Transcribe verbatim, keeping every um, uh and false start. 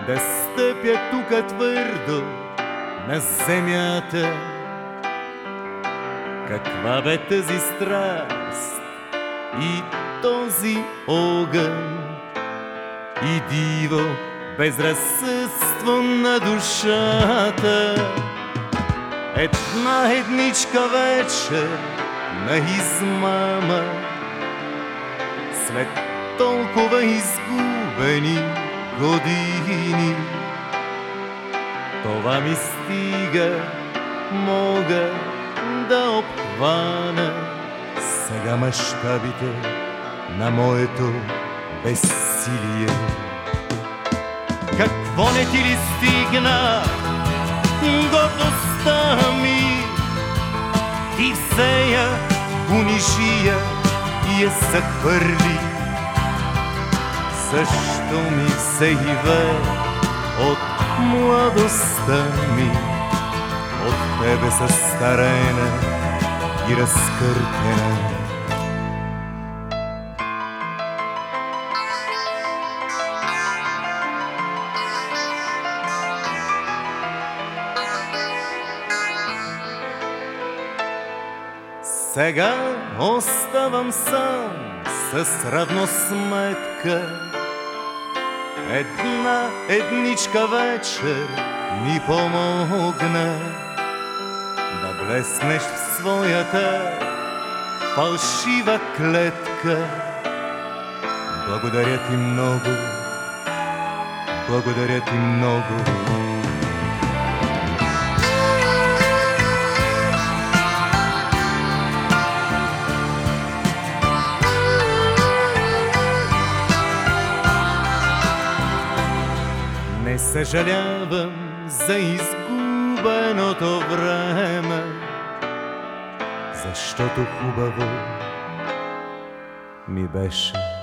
да стъпя тука твърдо на земята. Каква бе тази страст и този огън и диво безразсъдство на душата. Една едничка вечер на измама, след толкова изгубени години. Това ми стига, мога да обхвана сега мащабите на моето безсилие. Какво не ти ли стигна гордостта ми? Ти все я унижи я и я захвърли. Също ми се иве от младостта ми, от тебе състарена и разкъртена. Сега оставам сам с равносметка. Една едничка вечер ми помогна да блеснеш в своята фалшива клетка. Благодаря ти много, благодаря ти много. Не съжалявам за изгубеното време, защото хубаво ми беше.